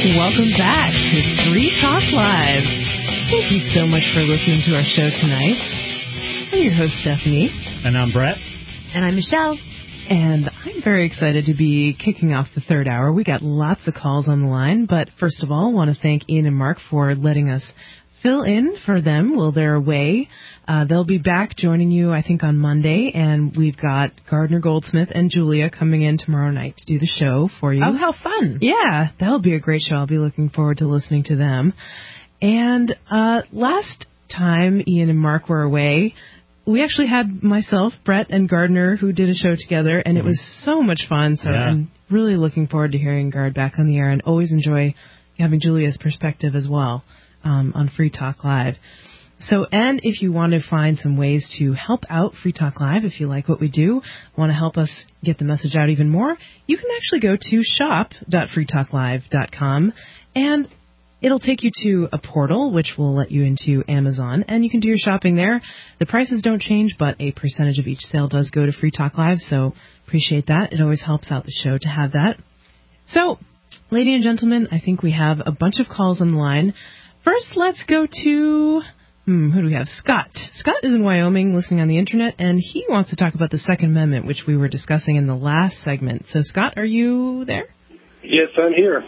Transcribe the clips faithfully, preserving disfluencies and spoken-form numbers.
Welcome back to Free Talk Live. Thank you so much for listening to our show tonight. I'm your host, Stephanie. And I'm Brett. And I'm Michelle. And I'm very excited to be kicking off the third hour. We got lots of calls on the line, but first of all, I want to thank Ian and Mark for letting us fill in for them while they're away. Uh, they'll be back joining you, I think, on Monday, and we've got Gardner Goldsmith and Julia coming in tomorrow night to do the show for you. Oh, how fun. Yeah, that'll be a great show. I'll be looking forward to listening to them. And uh, last time Ian and Mark were away, we actually had myself, Brett, and Gardner who did a show together, and mm-hmm. it was so much fun. So yeah. I'm really looking forward to hearing Gard back on the air, and always enjoy having Julia's perspective as well um, on Free Talk Live. So, and if you want to find some ways to help out Free Talk Live, if you like what we do, want to help us get the message out even more, you can actually go to shop dot free talk live dot com, and it'll take you to a portal, which will let you into Amazon, and you can do your shopping there. The prices don't change, but a percentage of each sale does go to Free Talk Live, so appreciate that. It always helps out the show to have that. So, ladies and gentlemen, I think we have a bunch of calls on the line. First, let's go to... Hmm, who do we have? Scott. Scott is in Wyoming listening on the Internet, and he wants to talk about the Second Amendment, which we were discussing in the last segment. So, Scott, are you there? Yes, I'm here.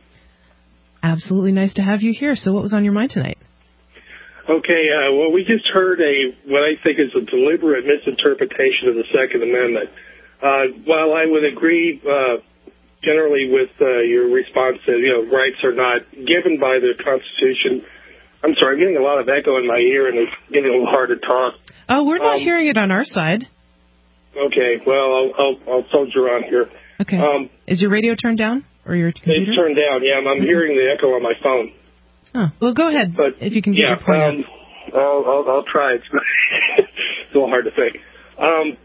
Absolutely nice to have you here. So what was on your mind tonight? Okay, uh, well, we just heard a what I think is a deliberate misinterpretation of the Second Amendment. Uh, while I would agree uh, generally with uh, your response that, you know, rights are not given by the Constitution, I'm sorry, I'm getting a lot of echo in my ear, and it's getting a little hard to talk. Oh, we're not um, hearing it on our side. Okay, well, I'll, I'll, I'll soldier on here. Okay. Um, is your radio turned down, or your computer? It's turned down, yeah. I'm, I'm okay. hearing the echo on my phone. Oh, well, go ahead, but, if you can get yeah, your point um, I'll, I'll, I'll try. It's, it's a little hard to think. Um,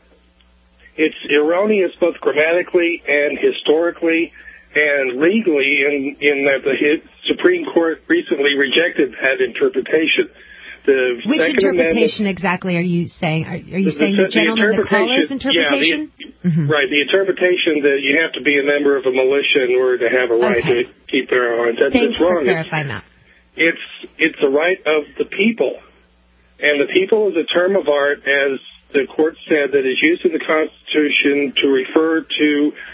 it's erroneous both grammatically and historically and legally in, in that the Supreme Court recently rejected that interpretation. The Which Second interpretation Amendment, exactly are you saying? Are, are you the, saying the, the gentleman, the caller's Yeah, interpretation? the, mm-hmm. Right, the interpretation that you have to be a member of a militia in order to have a right okay. to keep their arms. That's Thanks it's wrong. for clarifying that. It's, it's the right of the people. And the people is a term of art, as the court said, that is used in the Constitution to refer to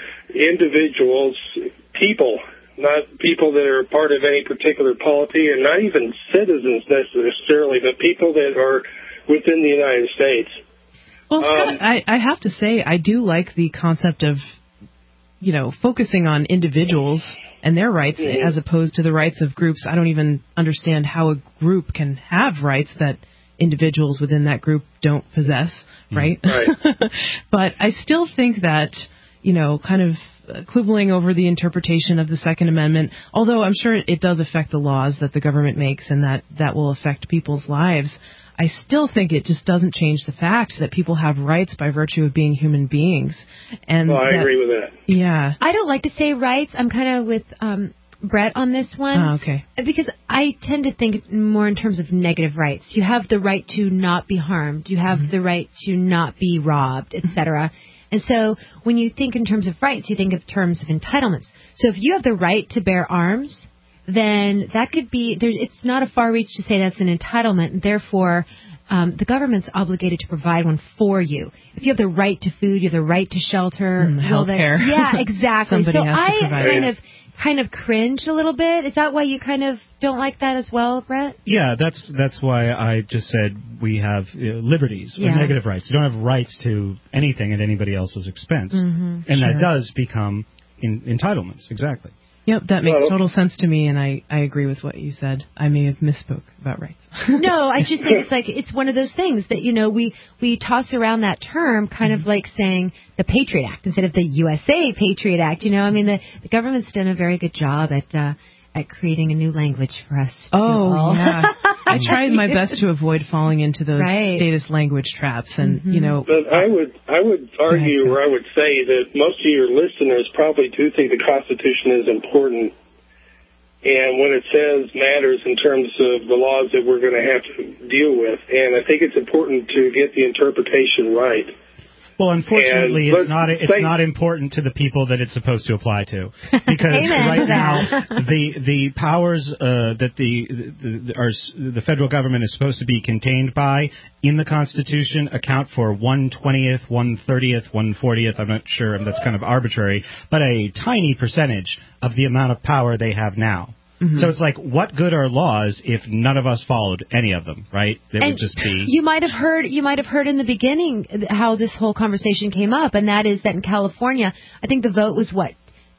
individuals, people, not people that are part of any particular polity, and not even citizens necessarily, but people that are within the United States. Well, Scott, um, I, I have to say, I do like the concept of, you know, focusing on individuals and their rights mm-hmm. as opposed to the rights of groups. I don't even understand how a group can have rights that individuals within that group don't possess, right? Right. But I still think that, you know, kind of quibbling over the interpretation of the Second Amendment, although I'm sure it does affect the laws that the government makes and that, that will affect people's lives, I still think it just doesn't change the fact that people have rights by virtue of being human beings. And well, I that, agree with that. Yeah. I don't like to say rights. I'm kind of with um, Brett on this one. Oh, okay. Because I tend to think more in terms of negative rights. You have the right to not be harmed. You have mm-hmm. the right to not be robbed, et cetera. And so when you think in terms of rights, you think of terms of entitlements. So if you have the right to bear arms, then that could be, there's, it's not a far reach to say that's an entitlement, and therefore um, the government's obligated to provide one for you. If you have the right to food, you have the right to shelter. Mm, health care. Yeah, exactly. Somebody so has to I provide kind it. of kind of cringe a little bit. Is that why you kind of don't like that as well, Brett? Yeah, that's that's why I just said we have uh, liberties or yeah. negative rights. You don't have rights to anything at anybody else's expense. Mm-hmm, and sure. that does become in, entitlements, exactly. Yep, that makes well, total sense to me, and I, I agree with what you said. I may have misspoke about rights. No, I just think it's like it's one of those things that, you know, we, we toss around that term kind mm-hmm. of like saying the Patriot Act instead of the U S A Patriot Act. You know, I mean, the, the government's done a very good job at uh, at creating a new language for us. Oh, all. yeah. I tried my best to avoid falling into those right. statist language traps, and, mm-hmm. you know. But I would I would argue, ahead, or I would say that most of your listeners probably do think the Constitution is important. And when it says matters in terms of the laws that we're going to have to deal with, and I think it's important to get the interpretation right. Well, unfortunately, And it's not it's say, not important to the people that it's supposed to apply to, because right now the the powers uh, that the the, the, are, the federal government is supposed to be contained by in the Constitution account for one twentieth, one thirtieth, one fortieth. I'm not sure, and that's kind of arbitrary, but a tiny percentage of the amount of power they have now. Mm-hmm. So it's like, what good are laws if none of us followed any of them, right? It and would just be. You might have heard. You might have heard in the beginning how this whole conversation came up, and that is that in California, I think the vote was what,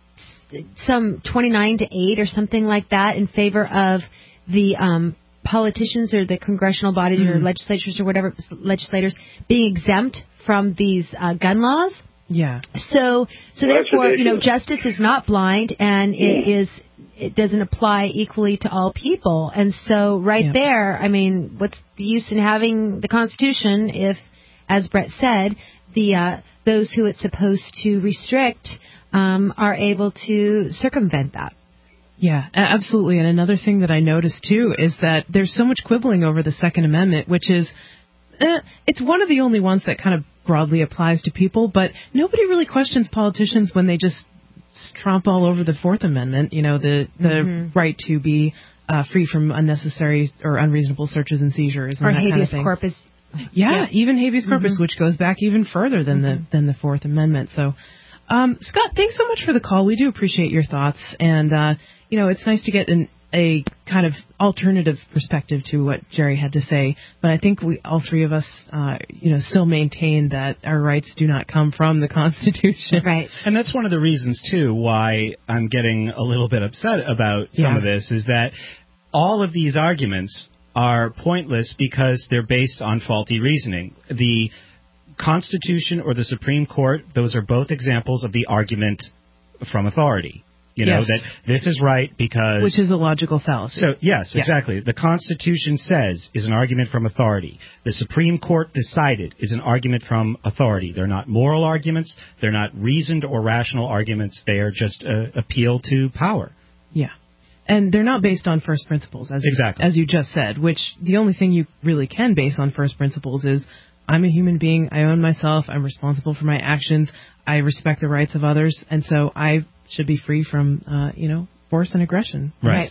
some twenty-nine to eight or something like that in favor of the um, politicians or the congressional bodies mm-hmm. or legislatures or whatever legislators being exempt from these uh, gun laws. Yeah. So, so well, therefore, you know, justice is not blind, and it is. It doesn't apply equally to all people. And so right yeah. there, I mean, what's the use in having the Constitution if, as Brett said, the uh, those who it's supposed to restrict um, are able to circumvent that? Yeah, absolutely. And another thing that I noticed, too, is that there's so much quibbling over the Second Amendment, which is, eh, it's one of the only ones that kind of broadly applies to people, but nobody really questions politicians when they just tromp all over the Fourth Amendment, you know, the the mm-hmm. right to be uh, free from unnecessary or unreasonable searches and seizures. And or that habeas kind of thing. corpus. Yeah, yeah, even habeas corpus, mm-hmm. which goes back even further than mm-hmm. the than the Fourth Amendment. So, um, Scott, thanks so much for the call. We do appreciate your thoughts. And, uh, you know, it's nice to get an a kind of alternative perspective to what Jerry had to say, but I think we all three of us, uh, you know, still maintain that our rights do not come from the Constitution. Right. And that's one of the reasons, too, why I'm getting a little bit upset about some yeah. of this, is that all of these arguments are pointless because they're based on faulty reasoning. The Constitution or the Supreme Court, those are both examples of the argument from authority. You know, yes. that this is right because... Which is a logical fallacy. So, yes, yeah. exactly. The Constitution says is an argument from authority. The Supreme Court decided is an argument from authority. They're not moral arguments. They're not reasoned or rational arguments. They are just uh, appeal to power. Yeah. And they're not based on first principles, as, exactly. as you just said, which the only thing you really can base on first principles is I'm a human being. I own myself. I'm responsible for my actions. I respect the rights of others. And so I should be free from, uh, you know, force and aggression. Right.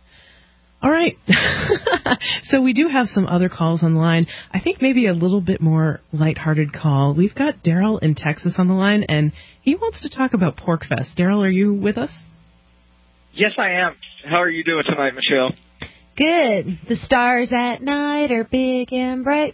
right. All right. So we do have some other calls on the line. I think maybe a little bit more lighthearted call. We've got Daryl in Texas on the line, and he wants to talk about PorcFest. Daryl, are you with us? Yes, I am. How are you doing tonight, Michelle? Good. The stars at night are big and bright.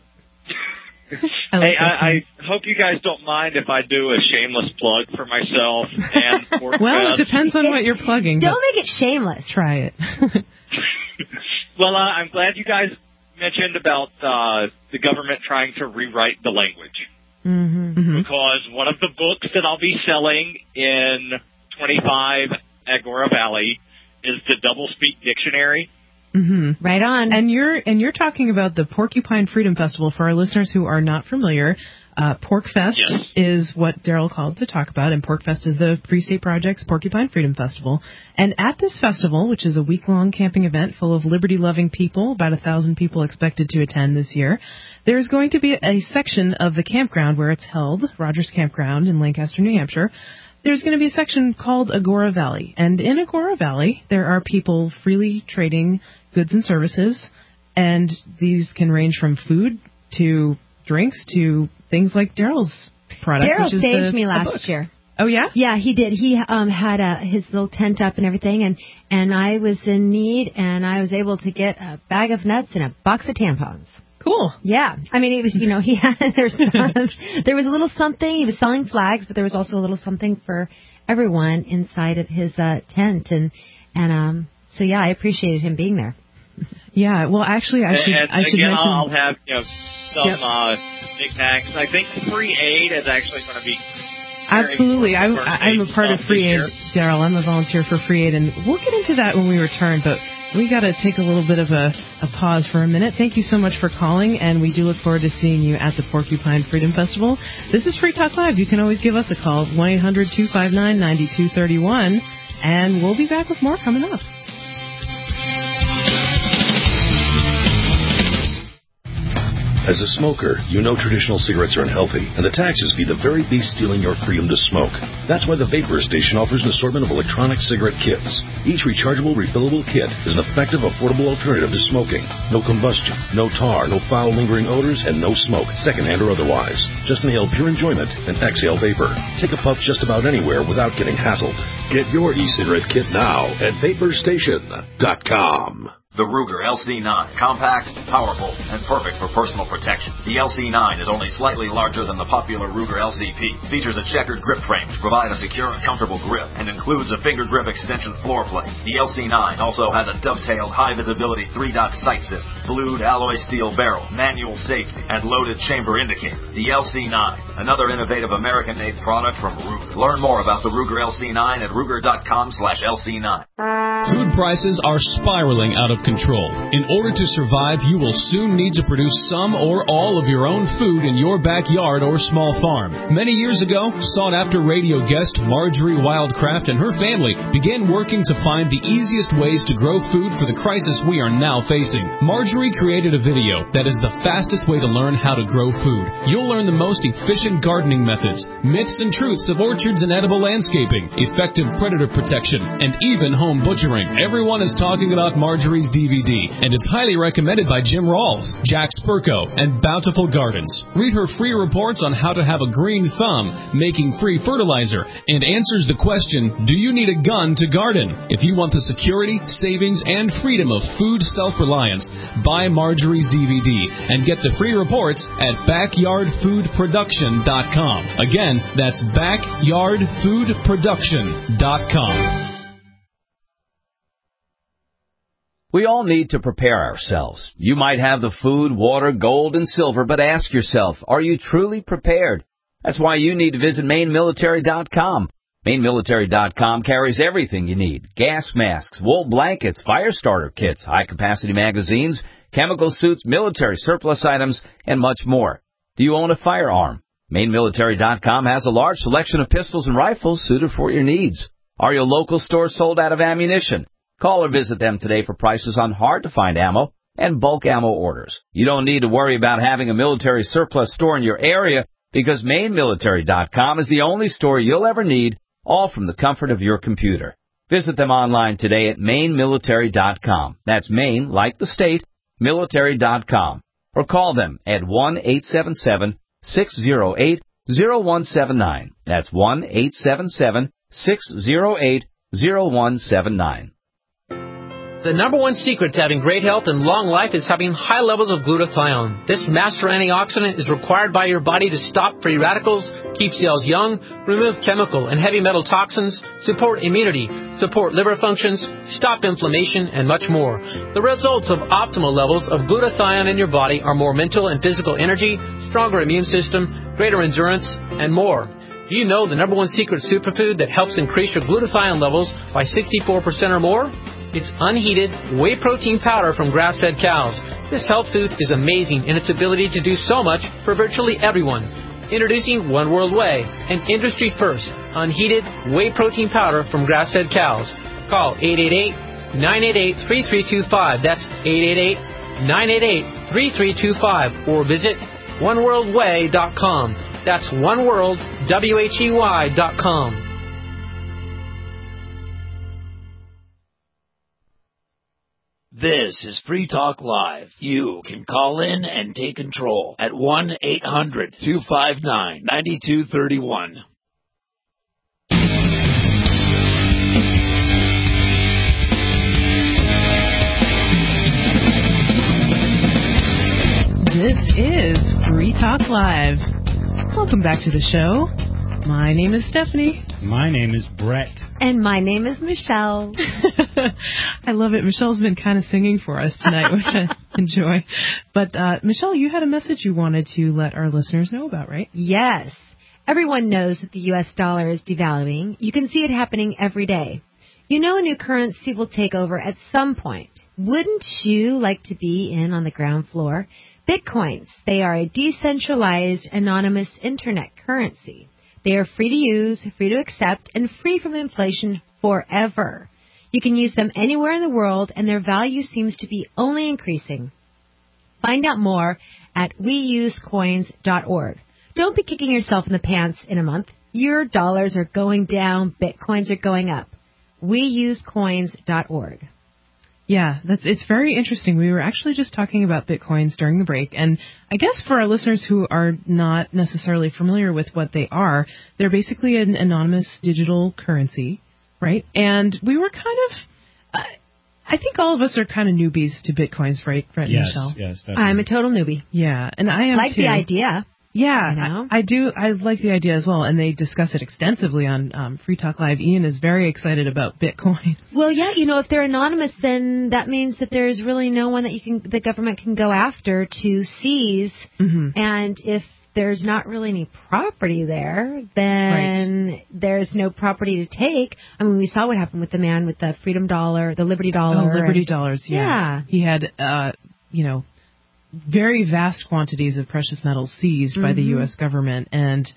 I like hey, I, I hope you guys don't mind if I do a shameless plug for myself and PorcFest. Well, it depends on what you're plugging. Don't make it shameless. Try it. Well, uh, I'm glad you guys mentioned about uh, the government trying to rewrite the language. Mm-hmm. Mm-hmm. Because one of the books that I'll be selling in twenty-five Agora Valley is the Doublespeak Dictionary. Mm-hmm. Right on. And you're and you're talking about the Porcupine Freedom Festival. For our listeners who are not familiar, uh, PorcFest yes. is what Daryl called to talk about, and PorcFest is the Free State Project's Porcupine Freedom Festival. And at this festival, which is a week-long camping event full of liberty-loving people, about a thousand people expected to attend this year, there's going to be a section of the campground where it's held, Rogers Campground in Lancaster, New Hampshire. There's going to be a section called Agora Valley. And in Agora Valley, there are people freely trading goods and services, and these can range from food to drinks to things like Daryl's product. Daryl which is saved the, me a last book. year. Oh, yeah? Yeah, he did. He um, had a, his little tent up and everything, and, and I was in need, and I was able to get a bag of nuts and a box of tampons. Cool. Yeah. I mean, it was, you know, he had, there was, there was a little something. He was selling flags, but there was also a little something for everyone inside of his uh, tent. And, and um, so, yeah, I appreciated him being there. Yeah. Well, actually, I should, and, I should again, mention. I'll have, you know, some yep. uh, knickknacks. I think free aid is actually going to be. Absolutely. I'm, I'm a part of Free Aid, Daryl. I'm a volunteer for Free Aid, and we'll get into that when we return, but we got to take a little bit of a, a pause for a minute. Thank you so much for calling, and we do look forward to seeing you at the Porcupine Freedom Festival. This is Free Talk Live. You can always give us a call, one eight hundred two five nine nine two three one, and we'll be back with more coming up. As a smoker, you know traditional cigarettes are unhealthy, and the taxes be the very beast stealing your freedom to smoke. That's why the Vapor Station offers an assortment of electronic cigarette kits. Each rechargeable, refillable kit is an effective, affordable alternative to smoking. No combustion, no tar, no foul, lingering odors, and no smoke, secondhand or otherwise. Just inhale pure enjoyment and exhale vapor. Take a puff just about anywhere without getting hassled. Get your e-cigarette kit now at vapor station dot com. The Ruger L C nine, compact, powerful, and perfect for personal protection. The L C nine is only slightly larger than the popular Ruger L C P, features a checkered grip frame to provide a secure and comfortable grip, and includes a finger grip extension floor plate. The L C nine also has a dovetailed high-visibility three-dot sight system, blued alloy steel barrel, manual safety, and loaded chamber indicator. The L C nine, another innovative American-made product from Ruger. Learn more about the Ruger L C nine at Ruger.com slash LC9. Food prices are spiraling out of control. In order to survive, you will soon need to produce some or all of your own food in your backyard or small farm. Many years ago, sought-after radio guest Marjorie Wildcraft and her family began working to find the easiest ways to grow food for the crisis we are now facing. Marjorie created a video that is the fastest way to learn how to grow food. You'll learn the most efficient gardening methods, myths and truths of orchards and edible landscaping, effective predator protection, and even home butchering. Everyone is talking about Marjorie's D V D, and it's highly recommended by Jim Rawls, Jack Spurko, and Bountiful Gardens. Read her free reports on how to have a green thumb, making free fertilizer, and answers the question, do you need a gun to garden? If you want the security, savings, and freedom of food self-reliance, buy Marjorie's D V D and get the free reports at backyard food production dot com. Again, that's backyard food production dot com. We all need to prepare ourselves. You might have the food, water, gold, and silver, but ask yourself, are you truly prepared? That's why you need to visit Maine Military dot com. Maine Military dot com carries everything you need. Gas masks, wool blankets, fire starter kits, high-capacity magazines, chemical suits, military surplus items, and much more. Do you own a firearm? Maine Military dot com has a large selection of pistols and rifles suited for your needs. Are your local stores sold out of ammunition? Call or visit them today for prices on hard-to-find ammo and bulk ammo orders. You don't need to worry about having a military surplus store in your area because Maine Military dot com is the only store you'll ever need, all from the comfort of your computer. Visit them online today at Maine Military dot com. That's Maine, like the state, military dot com. Or call them at one eight seven seven, six zero eight, zero one seven nine. That's one eight seven seven, six zero eight, zero one seven nine. The number one secret to having great health and long life is having high levels of glutathione. This master antioxidant is required by your body to stop free radicals, keep cells young, remove chemical and heavy metal toxins, support immunity, support liver functions, stop inflammation, and much more. The results of optimal levels of glutathione in your body are more mental and physical energy, stronger immune system, greater endurance, and more. Do you know the number one secret superfood that helps increase your glutathione levels by sixty-four percent or more? It's unheated whey protein powder from grass-fed cows. This health food is amazing in its ability to do so much for virtually everyone. Introducing One World Whey, an industry-first, unheated whey protein powder from grass-fed cows. Call eight eight eight, nine eight eight, three three two five. That's eight eight eight, nine eight eight, three three two five. Or visit one world whey dot com. That's oneworld, W H E Y dot com. This is Free Talk Live. You can call in and take control at one eight hundred, two five nine, nine two three one. This is Free Talk Live. Welcome back to the show. My name is Stephanie. My name is Brett. And my name is Michelle. I love it. Michelle's been kind of singing for us tonight, which I enjoy. But, uh, Michelle, you had a message you wanted to let our listeners know about, right? Yes. Everyone knows that the U S dollar is devaluing. You can see it happening every day. You know a new currency will take over at some point. Wouldn't you like to be in on the ground floor? Bitcoins. They are a decentralized, anonymous internet currency. They are free to use, free to accept, and free from inflation forever. You can use them anywhere in the world, and their value seems to be only increasing. Find out more at we use coins dot org. Don't be kicking yourself in the pants in a month. Your dollars are going down. Bitcoins are going up. we use coins dot org. Yeah, that's it's very interesting. We were actually just talking about Bitcoins during the break, and I guess for our listeners who are not necessarily familiar with what they are, they're basically an anonymous digital currency, right? And we were kind of, uh, I think all of us are kind of newbies to Bitcoins, right, Brett and Yes, Michelle? yes, definitely. I'm a total newbie. Yeah, and I am like too. the idea. Yeah, You know? I, I do. I like the idea as well, and they discuss it extensively on um, Free Talk Live. Ian is very excited about Bitcoin. Well, yeah, you know, if they're anonymous, then that means that there's really no one that you can, the government can go after to seize. Mm-hmm. And if there's not really any property there, then right. there's no property to take. I mean, we saw what happened with the man with the Freedom Dollar, the Liberty Dollar. Oh, Liberty and, Dollars, yeah. yeah. He had, uh, you know, very vast quantities of precious metals seized mm-hmm. by the U S government, and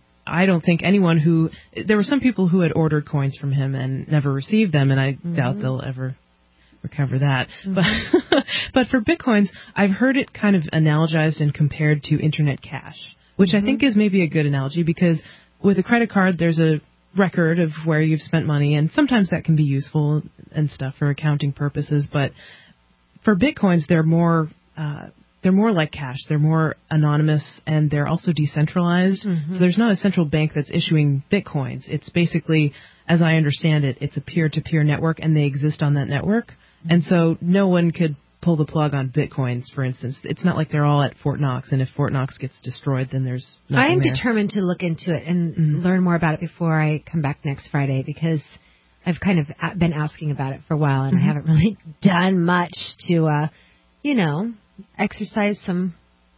I don't think anyone who there were some people who had ordered coins from him and never received them, and I mm-hmm. doubt they'll ever recover that. Mm-hmm. But but for Bitcoins, I've heard it kind of analogized and compared to internet cash, which mm-hmm. I think is maybe a good analogy, because with a credit card, there's a record of where you've spent money, and sometimes that can be useful and stuff for accounting purposes. But for Bitcoins, they're more uh, They're more like cash. They're more anonymous, and they're also decentralized. Mm-hmm. So there's not a central bank that's issuing Bitcoins. It's basically, as I understand it, it's a peer-to-peer network, and they exist on that network. Mm-hmm. And so no one could pull the plug on Bitcoins, for instance. It's not like they're all at Fort Knox, and if Fort Knox gets destroyed, then there's nothing I am there. determined to look into it and mm-hmm. learn more about it before I come back next Friday, because I've kind of been asking about it for a while, and mm-hmm. I haven't really done much to, uh, you know... exercise some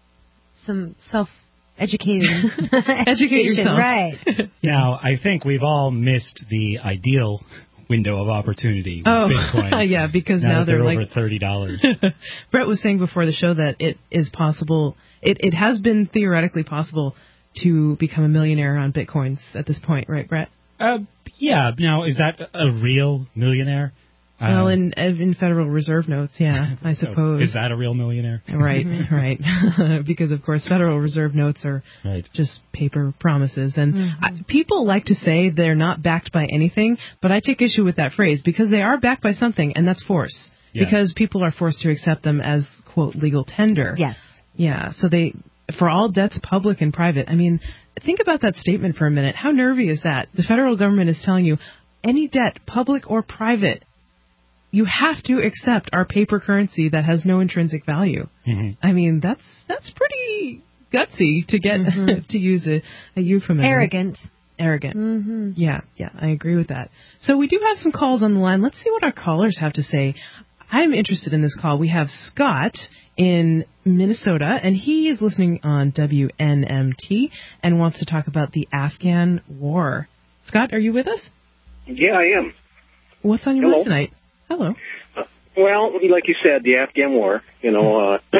some self-educating educate yourself. Right. Now, I think we've all missed the ideal window of opportunity with oh, Bitcoin. yeah, because now, now they're, they're over like thirty dollars. Brett was saying before the show that it is possible, it, it has been theoretically possible to become a millionaire on Bitcoins at this point, right, Brett? Uh, yeah. Now, is that a real millionaire? Well, um, in in Federal Reserve notes, yeah, I so suppose. Is that a real millionaire? Right, right. Because, of course, Federal Reserve notes are right. just paper promises. And mm-hmm. I, people like to say they're not backed by anything, but I take issue with that phrase, because they are backed by something, and that's force. Yeah. Because people are forced to accept them as, quote, legal tender. Yes. Yeah, so they, for all debts, public and private. I mean, think about that statement for a minute. How nervy is that? The federal government is telling you, any debt, public or private, you have to accept our paper currency that has no intrinsic value. Mm-hmm. I mean, that's that's pretty gutsy to get mm-hmm. to use a, a euphemism. Arrogant. Arrogant. Mm-hmm. Yeah, yeah, I agree with that. So we do have some calls on the line. Let's see what our callers have to say. I'm interested in this call. We have Scott in Minnesota, and he is listening on W N M T and wants to talk about the Afghan war. Scott, are you with us? Yeah, I am. What's on your Hello. mind tonight? Hello. Uh, well, like you said, the Afghan war. You know, uh,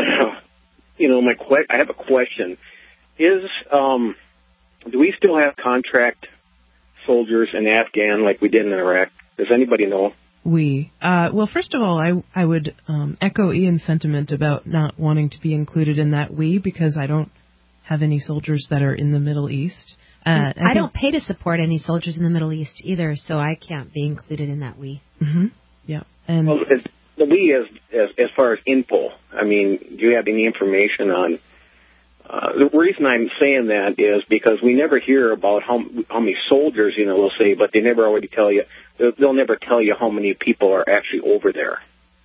you know, my que- I have a question: Is um, do we still have contract soldiers in Afghan like we did in Iraq? Does anybody know? We. Uh, well, first of all, I I would um, echo Ian's sentiment about not wanting to be included in that we, because I don't have any soldiers that are in the Middle East. Uh, I, I don't pay to support any soldiers in the Middle East either, so I can't be included in that we. Mm-hmm. Yeah. And well, as, the we as, as as far as info, I mean, do you have any information on? Uh, the reason I'm saying that is because we never hear about how how many soldiers, you know, they'll say, but they never already tell you. They'll, they'll never tell you how many people are actually over there.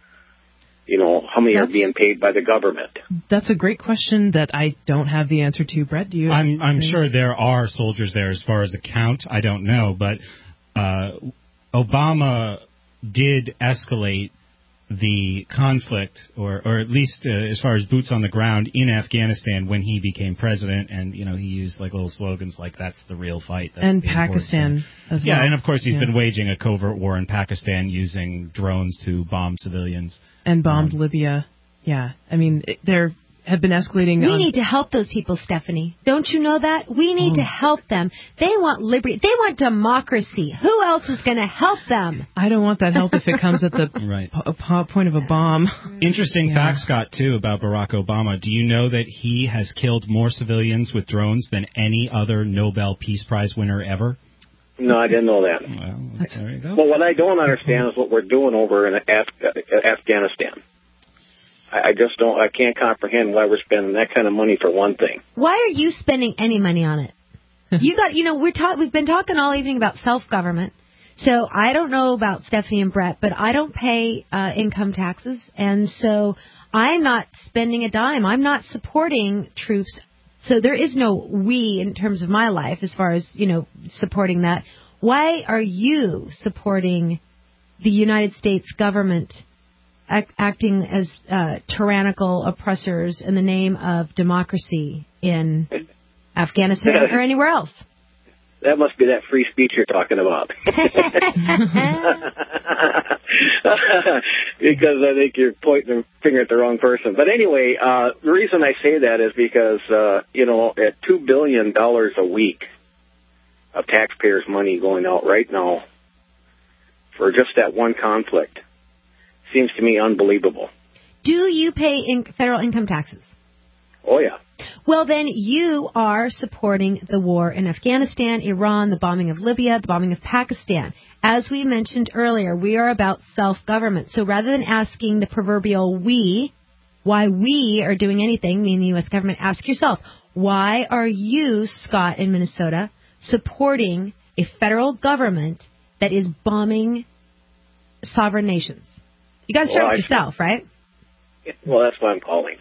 You know, how many That's, are being paid by the government? That's a great question that I don't have the answer to. Brett, do you? I'm I'm sure there are soldiers there. As far as a count, I don't know, but uh, Obama did escalate the conflict, or or at least uh, as far as boots on the ground in Afghanistan when he became president, and you know he used like little slogans like "That's the real fight." That's and Pakistan as yeah, well. and of course he's yeah. been waging a covert war in Pakistan using drones to bomb civilians and bombed um, Libya. Yeah, I mean they're have been escalating. We on... need to help those people, Stephanie. Don't you know that? We need oh. to help them. They want liberty. They want democracy. Who else is going to help them? I don't want that help if it comes at the right. p- p- point of a bomb. Interesting yeah. fact, Scott, too, about Barack Obama. Do you know that he has killed more civilians with drones than any other Nobel Peace Prize winner ever? No, I didn't know that. Well, there you go. Well, what I don't understand is what we're doing over in Af- Afghanistan. I just don't, I can't comprehend why we're spending that kind of money for one thing. Why are you spending any money on it? You got, you know, we're ta- we've been talking all evening about self-government. So I don't know about Stephanie and Brett, but I don't pay uh, income taxes. And so I'm not spending a dime. I'm not supporting troops. So there is no we in terms of my life as far as, you know, supporting that. Why are you supporting the United States government acting as uh, tyrannical oppressors in the name of democracy in Afghanistan or anywhere else? That must be that free speech you're talking about. Because I think you're pointing the finger at the wrong person. But anyway, uh, the reason I say that is because, uh, you know, at two billion dollars a week of taxpayers' money going out right now for just that one conflict, seems to me unbelievable. Do you pay in federal income taxes? Oh, yeah. Well, then you are supporting the war in Afghanistan, Iran, the bombing of Libya, the bombing of Pakistan. As we mentioned earlier, we are about self-government. So rather than asking the proverbial we, why we are doing anything, meaning the U S government, ask yourself, why are you, Scott, in Minnesota, supporting a federal government that is bombing sovereign nations? You got to start well, with yourself, right? Well, that's why I'm calling.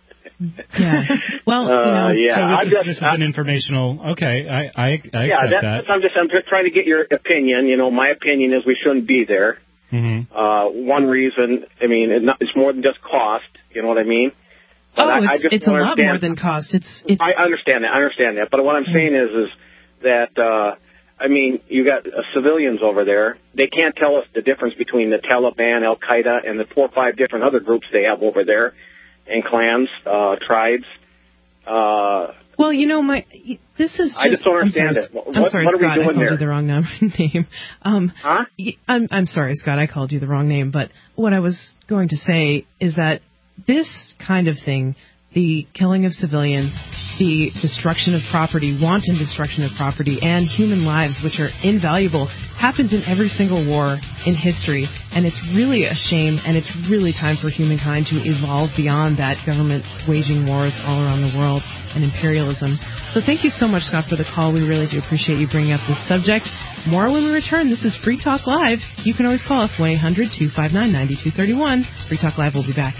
Yeah. Well, you know, uh, yeah. So this, I'm is, just, this is an informational. Okay, I I, I yeah, accept that, that. I'm just I'm just trying to get your opinion. You know, my opinion is we shouldn't be there. Mm-hmm. Uh, one reason, I mean, it not, it's more than just cost. You know what I mean? But oh, I, it's, I just it's a lot understand. more than cost. It's, it's. I understand that. I understand that. But what I'm mm-hmm. saying is, is that. Uh, I mean, you got uh, civilians over there. They can't tell us the difference between the Taliban, Al Qaeda, and the four or five different other groups they have over there, and clans, uh, tribes. Uh, well, you know, my this is. Just, I just don't understand I'm sorry, it. What, I'm sorry, what are Scott, we doing I called there? you the wrong name. Um, huh? I'm I'm sorry, Scott. I called you the wrong name. But what I was going to say is that this kind of thing, the killing of civilians, the destruction of property, wanton destruction of property, and human lives, which are invaluable, happens in every single war in history. And it's really a shame, and it's really time for humankind to evolve beyond that, government waging wars all around the world and imperialism. So thank you so much, Scott, for the call. We really do appreciate you bringing up this subject. More when we return. This is Free Talk Live. You can always call us one eight hundred two five nine nine two three one. Free Talk Live will be back.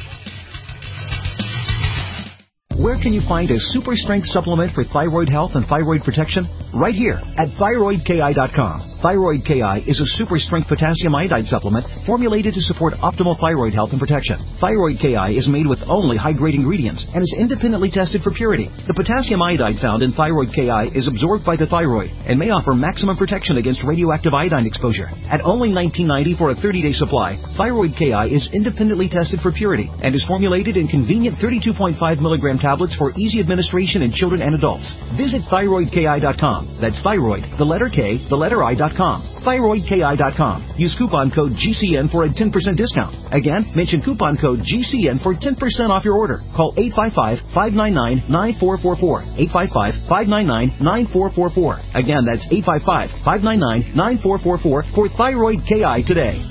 Where can you find a super strength supplement for thyroid health and thyroid protection? Right here at thyroid K I dot com. Thyroid K I is a super strength potassium iodide supplement formulated to support optimal thyroid health and protection. Thyroid K I is made with only high-grade ingredients and is independently tested for purity. The potassium iodide found in Thyroid K I is absorbed by the thyroid and may offer maximum protection against radioactive iodine exposure. At only nineteen ninety dollars for a thirty-day supply, Thyroid K I is independently tested for purity and is formulated in convenient thirty-two point five milligram tablets for easy administration in children and adults. Visit thyroid K I dot com. That's thyroid, the letter K, the letter I dot com. thyroid K I dot com. Use coupon code G C N for a ten percent discount. Again, mention coupon code G C N for ten percent off your order. Call eight five five, five nine nine, nine four four four. eight five five, five nine nine, nine four four four. Again, that's eight five five, five nine nine, nine four four four for Thyroid K I today.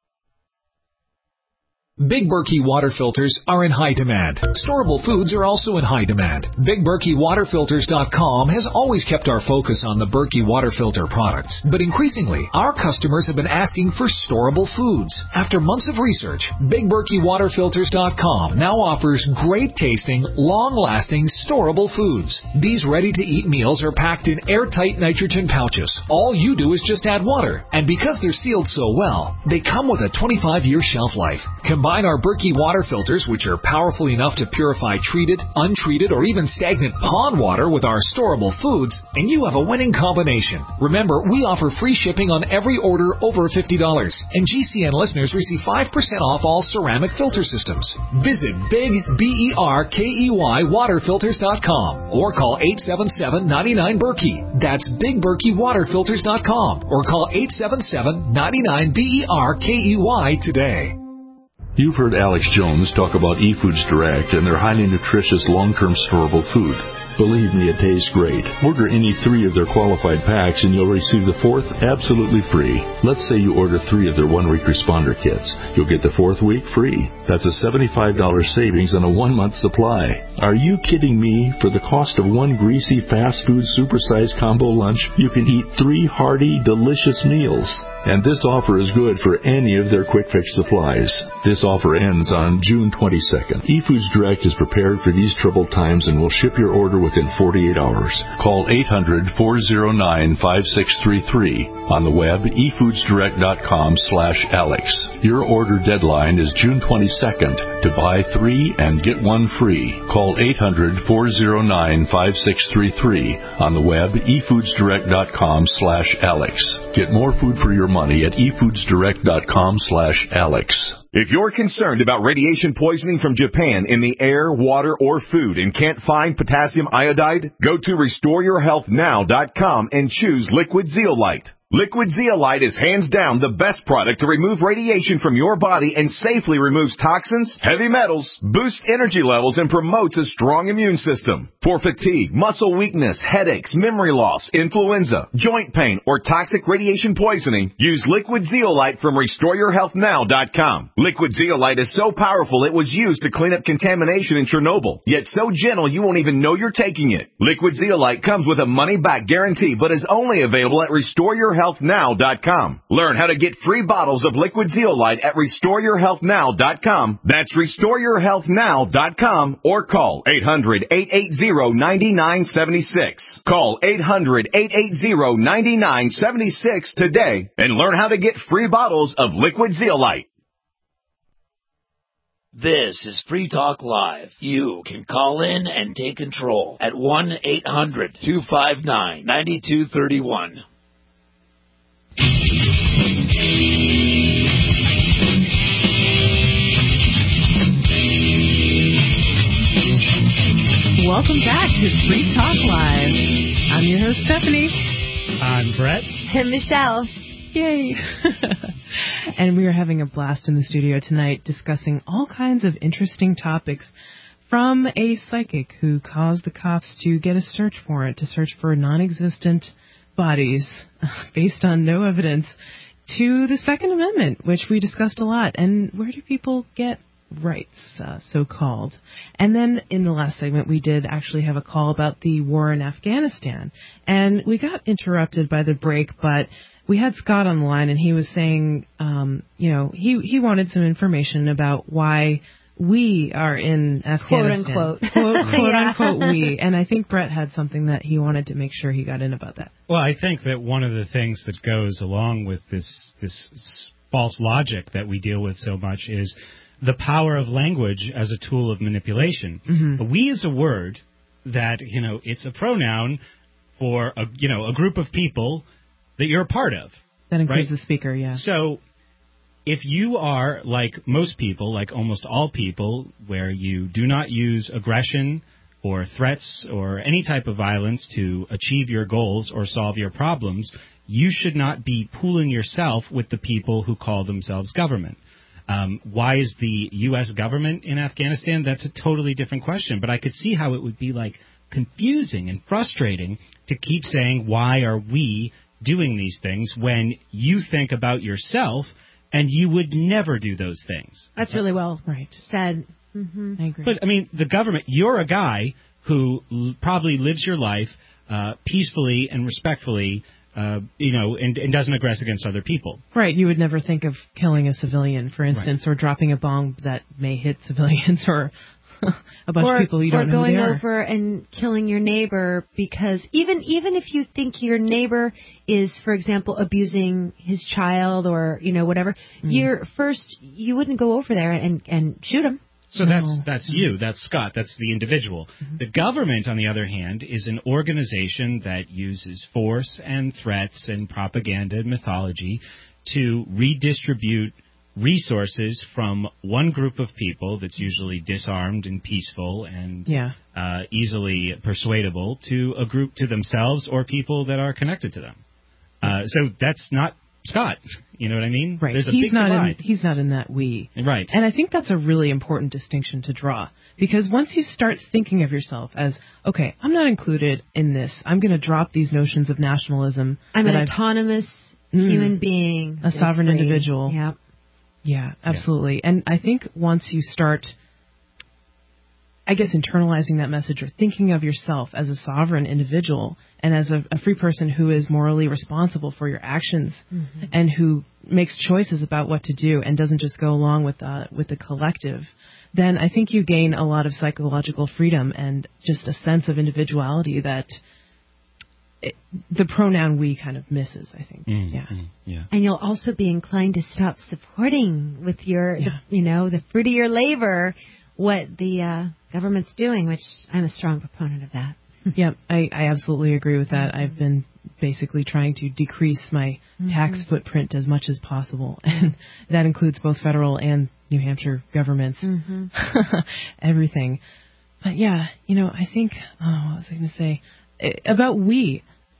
Big Berkey water filters are in high demand. Storable foods are also in high demand. Big Berkey Water Filters dot com has always kept our focus on the Berkey water filter products. But increasingly, our customers have been asking for storable foods. After months of research, Big Berkey Water Filters dot com now offers great tasting, long-lasting, storable foods. These ready-to-eat meals are packed in airtight nitrogen pouches. All you do is just add water. And because they're sealed so well, they come with a twenty-five year shelf life. Combine Combine our Berkey water filters, which are powerful enough to purify treated, untreated, or even stagnant pond water with our storable foods, and you have a winning combination. Remember, we offer free shipping on every order over fifty dollars, and G C N listeners receive five percent off all ceramic filter systems. Visit Big B E R K E Y water filters dot com or call eight seven seven, nine nine, Berkey. That's Big Berkey water filters dot com or call eight seven seven, nine nine, B E R K E Y today. You've heard Alex Jones talk about eFoods Direct and their highly nutritious long-term storable food. Believe me, it tastes great. Order any three of their qualified packs and you'll receive the fourth absolutely free. Let's say you order three of their one-week responder kits. You'll get the fourth week free. That's a seventy-five dollars savings on a one-month supply. Are you kidding me? For the cost of one greasy fast food supersized combo lunch, you can eat three hearty, delicious meals. And this offer is good for any of their quick fix supplies. This offer ends on June twenty-second. eFoods Direct is prepared for these troubled times and will ship your order within forty-eight hours. Call eight hundred, four oh nine, five six three three. On the web, e foods direct dot com slash Alex. Your order deadline is June twenty-second. To buy three and get one free, call eight hundred, four oh nine, five six three three. On the web, e foods direct dot com slash Alex. Get more food for your money at e foods direct dot com slash Alex. If you're concerned about radiation poisoning from Japan in the air, water, or food and can't find potassium iodide, go to restore your health now dot com and choose Liquid Zeolite. Liquid Zeolite is hands down the best product to remove radiation from your body and safely removes toxins, heavy metals, boosts energy levels, and promotes a strong immune system. For fatigue, muscle weakness, headaches, memory loss, influenza, joint pain, or toxic radiation poisoning, use Liquid Zeolite from restore your health now dot com. Liquid Zeolite is so powerful it was used to clean up contamination in Chernobyl, yet so gentle you won't even know you're taking it. Liquid Zeolite comes with a money-back guarantee, but is only available at restore your health now dot com. Learn how to get free bottles of Liquid Zeolite at restore your health now dot com. That's restore your health now dot com or call eight hundred, eight eight zero, nine nine seven six. Call eight hundred, eight eight zero, nine nine seven six today and learn how to get free bottles of Liquid Zeolite. This is Free Talk Live. You can call in and take control at one eight hundred, two five nine, nine two three one. Welcome back to Free Talk Live. I'm your host, Stephanie. I'm Brett. And Michelle. Yay. And we are having a blast in the studio tonight discussing all kinds of interesting topics, from a psychic who caused the cops to get a search warrant to search for non-existent bodies based on no evidence, to the Second Amendment, which we discussed a lot. And where do people get rights, uh, so-called? And then in the last segment, we did actually have a call about the war in Afghanistan. And we got interrupted by the break, but we had Scott on the line, and he was saying, um, you know, he, he wanted some information about why we are in Afghanistan. Quote, unquote. Quote, quote yeah. unquote, we. And I think Brett had something that he wanted to make sure he got in about that. Well, I think that one of the things that goes along with this this false logic that we deal with so much is the power of language as a tool of manipulation. Mm-hmm. We is a word that, you know, it's a pronoun for, a, you know, a group of people that you're a part of. That includes right? the speaker, yeah. So if you are, like most people, like almost all people, where you do not use aggression or threats or any type of violence to achieve your goals or solve your problems, you should not be pooling yourself with the people who call themselves government. Um, why is the U S government in Afghanistan? That's a totally different question. But I could see how it would be, like, confusing and frustrating to keep saying, why are we doing these things, when you think about yourself and you would never do those things. That's really well right. said. Mm-hmm. I agree. But, I mean, the government, you're a guy who l- probably lives your life uh, peacefully and respectfully uh, you know, and, and doesn't aggress against other people. Right. You would never think of killing a civilian, for instance, right. or dropping a bomb that may hit civilians or a bunch or, of people you don't know who they are. Or going over and killing your neighbor because even even if you think your neighbor is, for example, abusing his child or, you know, whatever, mm. you're first, you wouldn't go over there and, and shoot him. So that's that's you, that's Scott, that's the individual. Mm-hmm. The government, on the other hand, is an organization that uses force and threats and propaganda and mythology to redistribute resources from one group of people that's usually disarmed and peaceful and yeah. uh, easily persuadable to a group to themselves or people that are connected to them. Uh, so that's not Scott. You know what I mean? Right. There's a he's big not divide. In, he's not in that we. Right. And I think that's a really important distinction to draw. Because once you start thinking of yourself as, okay, I'm not included in this. I'm going to drop these notions of nationalism. I'm an I've, autonomous mm, human being. A sovereign free. individual. Yeah. Yeah, absolutely. Yeah. And I think once you start, I guess, internalizing that message or thinking of yourself as a sovereign individual and as a, a free person who is morally responsible for your actions mm-hmm. and who makes choices about what to do and doesn't just go along with uh, with the collective, then I think you gain a lot of psychological freedom and just a sense of individuality that it, the pronoun we kind of misses, I think. Mm-hmm. Yeah. yeah. And you'll also be inclined to stop supporting with your, yeah. the, you know, the fruit of your labor what the uh, government's doing, which I'm a strong proponent of that. Yeah, I, I absolutely agree with that. I've been basically trying to decrease my mm-hmm. tax footprint as much as possible, and that includes both federal and New Hampshire governments, mm-hmm. everything. But yeah, you know, I think, oh, what was I going to say? About we.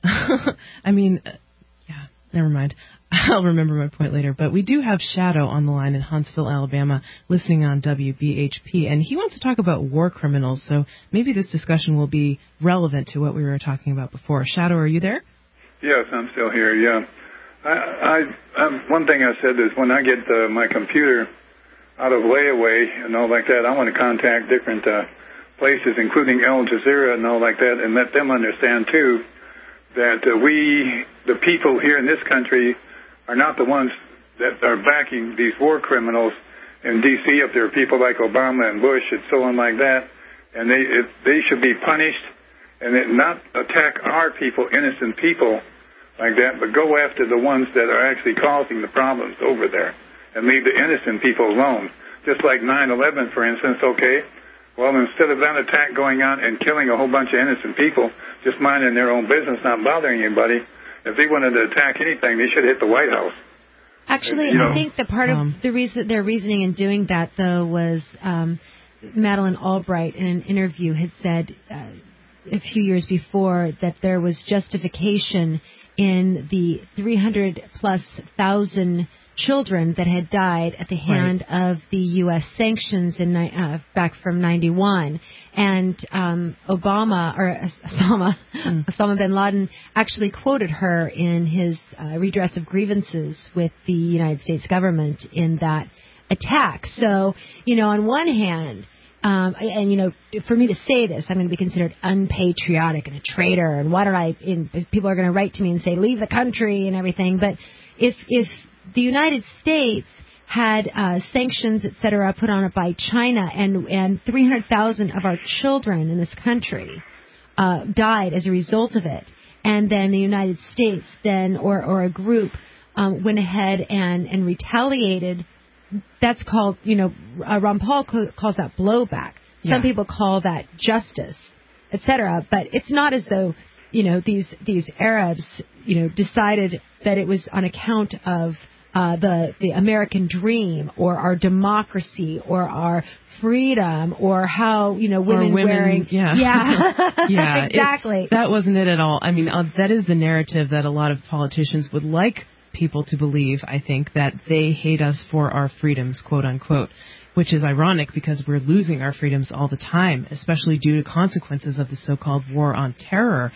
I mean, uh, yeah, never mind. I'll remember my point later. But we do have Shadow on the line in Huntsville, Alabama, listening on W B H P, and he wants to talk about war criminals, so maybe this discussion will be relevant to what we were talking about before. Shadow, are you there? Yes, I'm still here, yeah. I, I, I one thing I said is when I get uh, my computer out of layaway and all like that, I want to contact different uh, places, including Al Jazeera and all like that, and let them understand, too, that uh, we, the people here in this country, are not the ones that are backing these war criminals in D C. If there are people like Obama and Bush and so on like that, and they it, they should be punished and it not attack our people, innocent people like that, but go after the ones that are actually causing the problems over there and leave the innocent people alone. Just like nine eleven, for instance, okay, well, instead of that attack going on and killing a whole bunch of innocent people, just minding their own business, not bothering anybody, if they wanted to attack anything, they should hit the White House. Actually, you know, I think that part of um, the reason their reasoning in doing that, though, was um, Madeleine Albright in an interview had said uh, a few years before that there was justification in the three hundred plus thousand children that had died at the hand right. of the U S sanctions in uh, back from ninety-one, and um, Obama or uh, Osama mm. Osama bin Laden actually quoted her in his uh, redress of grievances with the United States government in that attack. So, you know, on one hand, um, and you know, for me to say this, I'm going to be considered unpatriotic and a traitor, and why don't I? In, people are going to write to me and say leave the country and everything. But if if the United States had uh, sanctions, et cetera, put on it by China, and and three hundred thousand of our children in this country uh, died as a result of it, and then the United States then, or, or a group, um, went ahead and, and retaliated. That's called, you know, uh, Ron Paul calls that blowback. Some yeah. people call that justice, et cetera. But it's not as though, you know, these these Arabs, you know, decided that it was on account of Uh, the the American dream or our democracy or our freedom or how, you know, women, women wearing yeah yeah, yeah exactly it, that wasn't it at all. I mean, uh, that is the narrative that a lot of politicians would like people to believe. I think that they hate us for our freedoms, quote unquote, which is ironic because we're losing our freedoms all the time, especially due to consequences of the so-called war on terror.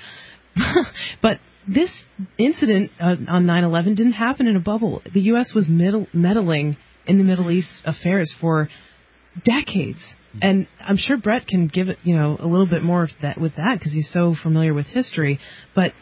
But this incident uh, on nine eleven didn't happen in a bubble. The U S was middle, meddling in the Middle East affairs for decades. And I'm sure Brett can give it, you know, a little bit more of that with that because he's so familiar with history. But,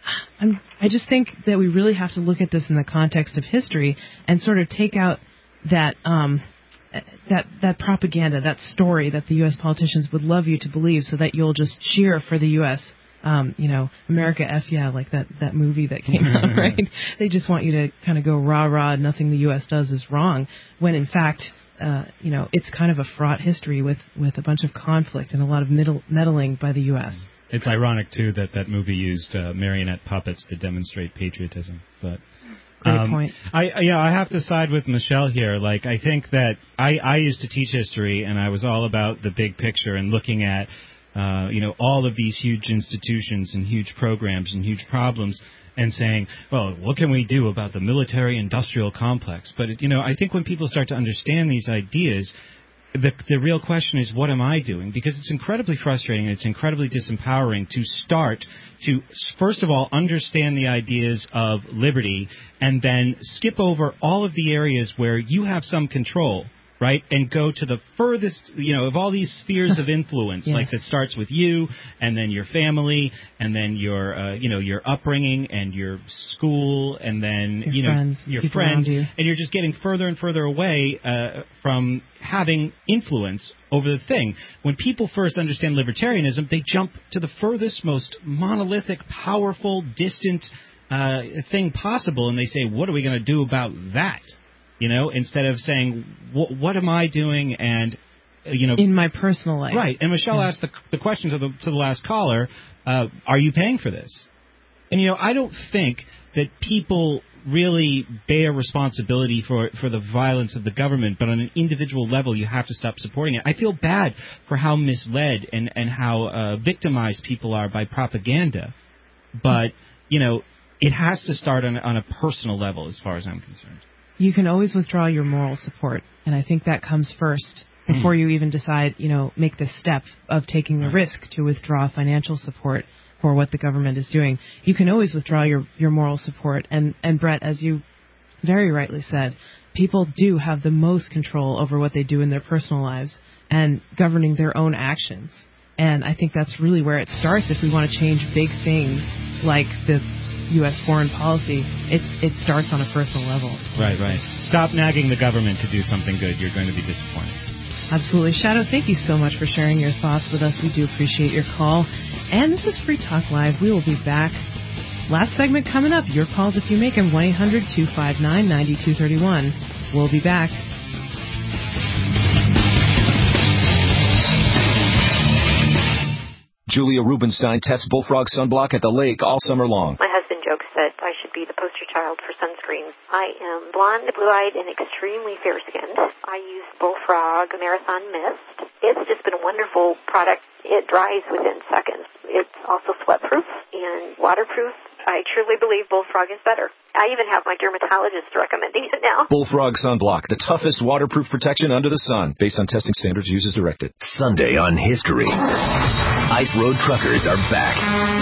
I'm, I just think that we really have to look at this in the context of history and sort of take out that um, that that propaganda, that story that the U S politicians would love you to believe, so that you'll just cheer for the U S Um, you know, America F yeah, like that, that movie that came out, right? They just want you to kind of go rah rah, nothing the U S does is wrong, when in fact, uh, you know, it's kind of a fraught history with, with a bunch of conflict and a lot of middle, meddling by the U S. It's ironic, too, that that movie used uh, marionette puppets to demonstrate patriotism. But Great um, point. I, I, yeah, I have to side with Michelle here. Like, I think that I, I used to teach history, and I was all about the big picture and looking at, uh, you know, all of these huge institutions and huge programs and huge problems, and saying, well, what can we do about the military-industrial complex? But, you know, I think when people start to understand these ideas, The, the real question is, what am I doing? Because it's incredibly frustrating and it's incredibly disempowering to start to, first of all, understand the ideas of liberty and then skip over all of the areas where you have some control, right, and go to the furthest, you know, of all these spheres of influence, yes. like that starts with you and then your family and then your, uh, you know, your upbringing and your school and then, your you know, friends, your people friends, around you. And you're just getting further and further away uh, from having influence over the thing. When people first understand libertarianism, they jump to the furthest, most monolithic, powerful, distant uh, thing possible, and they say, what are we going to do about that? You know, instead of saying, what, what am I doing? And, uh, you know, in my personal life. Right. And Michelle yeah. asked the, the question to the, to the last caller, uh, are you paying for this? And, you know, I don't think that people really bear responsibility for, for the violence of the government, but on an individual level, you have to stop supporting it. I feel bad for how misled and, and how uh, victimized people are by propaganda. But, you know, it has to start on, on a personal level as far as I'm concerned. You can always withdraw your moral support, and I think that comes first before mm. you even decide, you know, make the step of taking the risk to withdraw financial support for what the government is doing. You can always withdraw your, your moral support, and, and Brett, as you very rightly said, people do have the most control over what they do in their personal lives and governing their own actions. And I think that's really where it starts if we want to change big things like the U S foreign policy. It it starts on a personal level. Right, right. Stop nagging the government to do something good. You're going to be disappointed. Absolutely. Shadow, thank you so much for sharing your thoughts with us. We do appreciate your call. And this is Free Talk Live. We will be back. Last segment coming up. Your calls if you make them. one eight hundred two five nine nine two three one. We'll be back. Julia Rubenstein tests Bullfrog sunblock at the lake all summer long. My husband jokes that I should be the poster child for sunscreen. I am blonde, blue-eyed, and extremely fair-skinned. I use Bullfrog Marathon Mist. It's just been a wonderful product. It dries within seconds. It's also sweat-proof and waterproof. I truly believe Bullfrog is better. I even have my dermatologist recommending it now. Bullfrog Sunblock, the toughest waterproof protection under the sun, based on testing standards used as directed. Sunday on History. Ice Road Truckers are back.